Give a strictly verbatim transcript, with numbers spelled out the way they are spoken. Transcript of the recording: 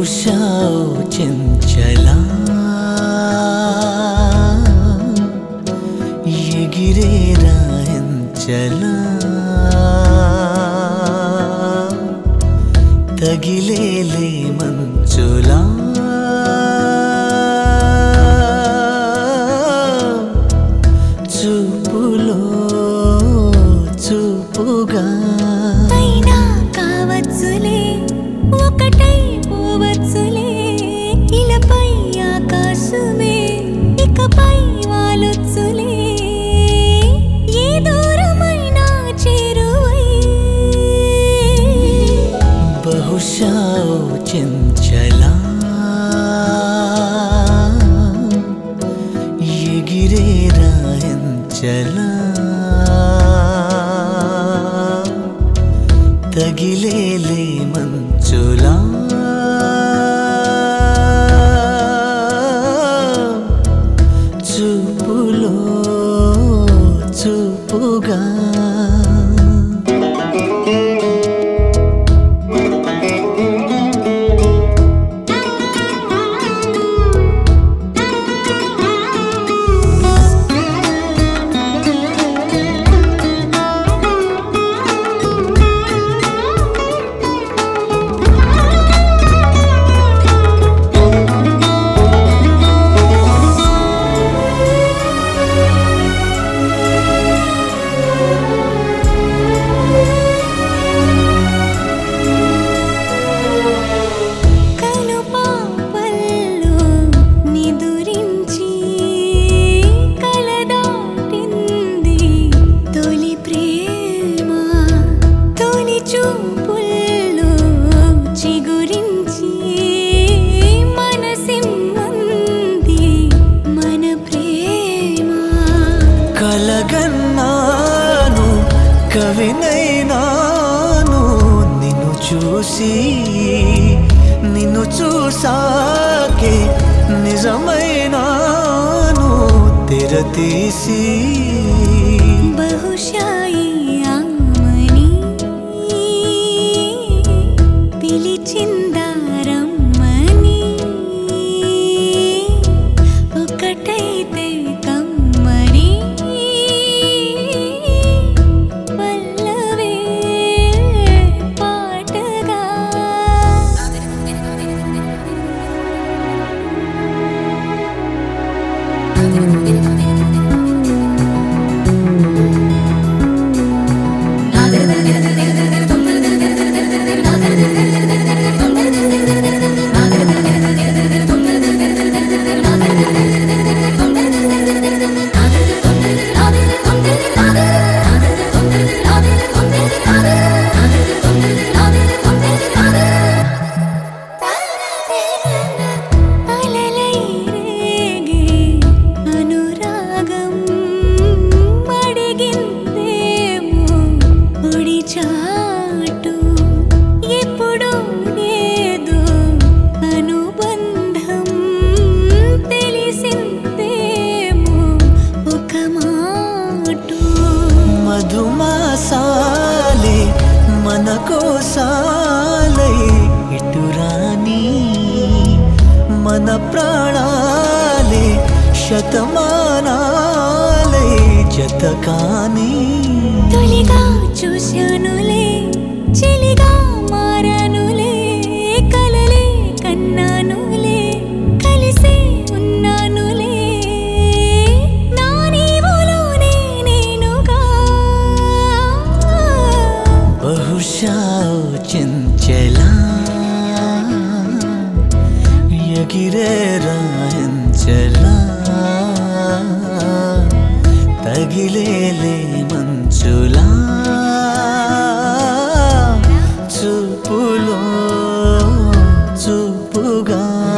బహుశా ఓ చెంచలా ఎగిరేరా ఎంచలా తగిలేలే మంచులా చూపులో చూపుగా అయినా కావచ్చులే ఒకటై పోవచ్చులే ఇలపై ఆకాశమే ఇకపై వాలొచ్చులే ఏ దూరమైనా చేరువై బహుశా ఓ చెంచలా ఎగిరేరా ఎంచలా తగిలేలే మంచులా చూపులో చూపుగా కనుపాపల్లో నిదురించి కలదాటింది తొలి ప్రేమ తొలి చూపుల్లో చిగురించి మనసిమ్మంది మన ప్రేమ కలగన్నాను కవినైనాను నిన్ను చూసి నిన్ను చూసాకే నిజమైనాను తెరతీసి బహుశా ఈ అమ్మని పిలిచిందా రమ్మని ఒకటైతే కమ్మని పల్లవే పాటగా అలలై రేగే అనురాగం అడిగిందేమో ఒడి చాటు ఎప్పుడో ఏదో అనుబంధం తెలిసిందేమో ఒక మాటు మధుమాసాలే మన కోసాలై ఇటురాని మన ప్రాణాలే శతమానాలై జతకాని తొలిగా చూశానులే చెలిగా మారానులే కలలే కన్నానులే కలిసే ఉన్నానులే నా నీవులోనే నేనుగా బహుశా ఓ చెంచలా ఎగిరేరా ఎంచలా తగిలేలే మంచులా చూపులో చూపుగా